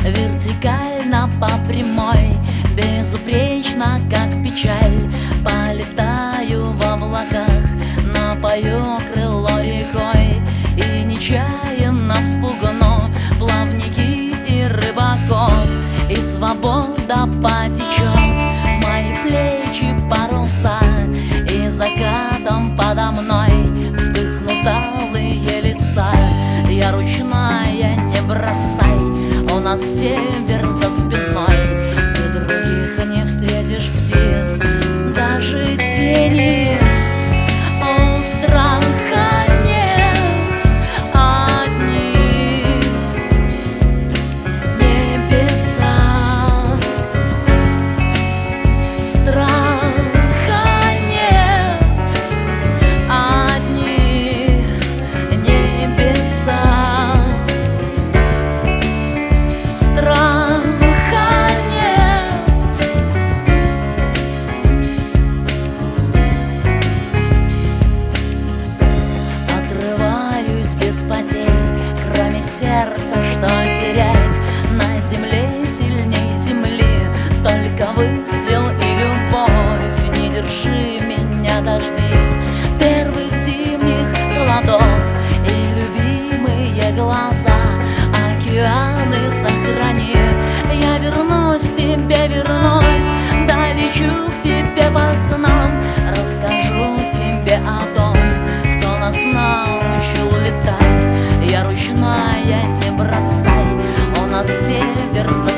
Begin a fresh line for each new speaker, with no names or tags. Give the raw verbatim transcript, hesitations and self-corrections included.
вертикально по прямой, безупречно, как печаль. Полетаю в облаках, напою крыло рекой, и нечаянно вспугну плавники и рыбаков, и свобода потечет в мои плечи паруса, и закатом подо мной вспыхнут алые леса. Я ручная, не бросай, у нас север за спиной, ты других не встретишь птиц, даже тени. О, страха нет, одни небеса. Страха нет, одни небеса. Страха нет. Отрываюсь без потерь, кроме сердца, что терять? На земле сильней земли только выстрел и любовь. Не держи меня, дождись первых зимних холодов, и любимые глаза океаны сохрани. Я вернусь к тебе, вернусь, долечу к тебе по снам, расскажу тебе о том, кто нас научил летать. Я ручная, не бросай, у нас север за